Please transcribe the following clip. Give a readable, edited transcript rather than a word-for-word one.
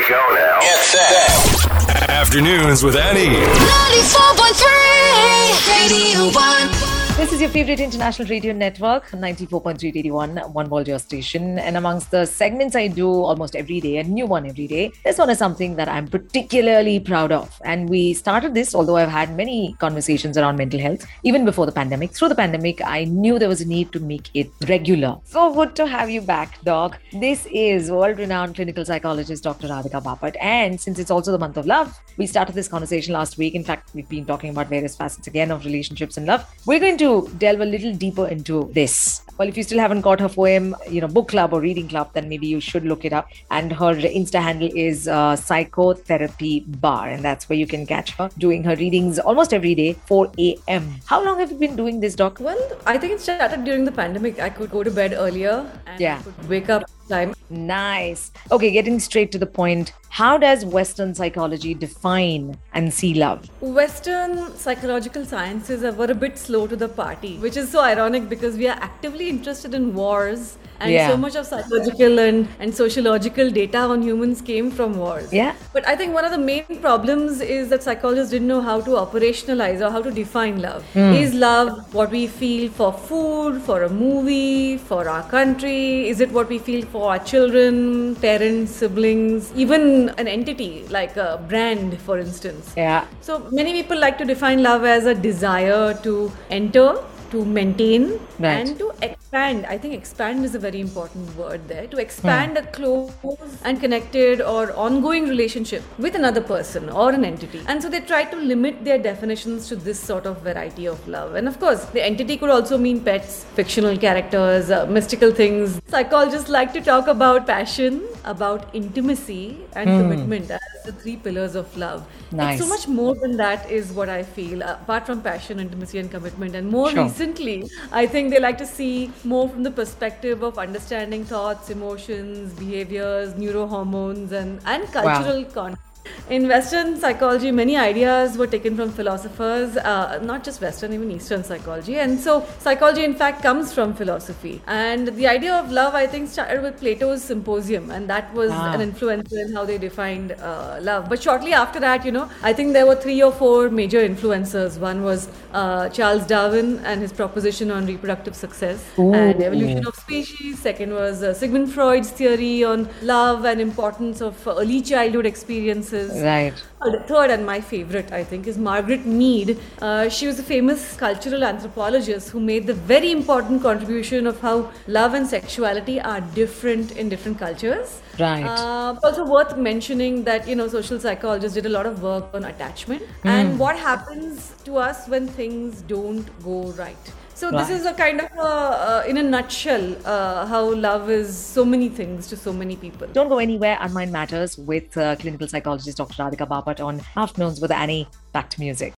go now. Get set. Afternoons with Annie. 94.3 Radio 1. This is your favorite international radio network, 94.3 Radio 1, One World Your Station. And amongst the segments I do almost every day, a new one every day, this one is something that I'm particularly proud of. And we started this, although I've had many conversations around mental health, even before the pandemic. Through the pandemic, I knew there was a need to make it regular. So good to have you back, Doc. This is world-renowned clinical psychologist, Dr. Radhika Bapat. And since it's also the month of love, we started this conversation last week. In fact, we've been talking about various facets again of relationships and love. We're going to delve a little deeper into this. Well, if you still haven't got her poem, book club or reading club, then maybe you should look it up. And her Insta handle is Psychotherapy Bar. And that's where you can catch her doing her readings almost every day, 4 a.m. How long have you been doing this, Doc? Well, I think it started during the pandemic. I could go to bed earlier and I could wake up time. Nice. Okay, getting straight to the point. How does Western psychology define and see love? Western psychological sciences were a bit slow to the party, which is so ironic because we are actively interested in wars and so much of psychological and sociological data on humans came from wars. Yeah. But I think one of the main problems is that psychologists didn't know how to operationalize or how to define love. Is love what we feel for food, for a movie, for our country? Is it what we feel for our children, parents, siblings, even an entity like a brand, for instance? Yeah. So many people like to define love as a desire to enter, to maintain, and to expand. I think expand is a very important word there. To expand a close and connected or ongoing relationship with another person or an entity. And so they try to limit their definitions to this sort of variety of love. And of course, the entity could also mean pets, fictional characters, mystical things. Psychologists like to talk about passion, about intimacy and commitment as the three pillars of love. Nice. It's so much more than that is what I feel, apart from passion, intimacy and commitment. And more recently, I think they like to see more from the perspective of understanding thoughts, emotions, behaviors, neurohormones and cultural context. In Western psychology, many ideas were taken from philosophers, not just Western, even Eastern psychology. And so psychology, in fact, comes from philosophy. And the idea of love, I think, started with Plato's Symposium. And that was an influencer in how they defined love. But shortly after that, I think there were 3 or 4 major influencers. One was Charles Darwin and his proposition on reproductive success and evolution of species. Second was Sigmund Freud's theory on love and importance of early childhood experiences. Right. Third, and my favorite, I think, is Margaret Mead. She was a famous cultural anthropologist who made the very important contribution of how love and sexuality are different in different cultures. Right. Also worth mentioning that, social psychologists did a lot of work on attachment and what happens to us when things don't go right. So this is a kind of, in a nutshell, how love is so many things to so many people. Don't go anywhere. Unmind Matters with clinical psychologist Dr. Radhika Bapat on Afternoons with Annie. Back to music.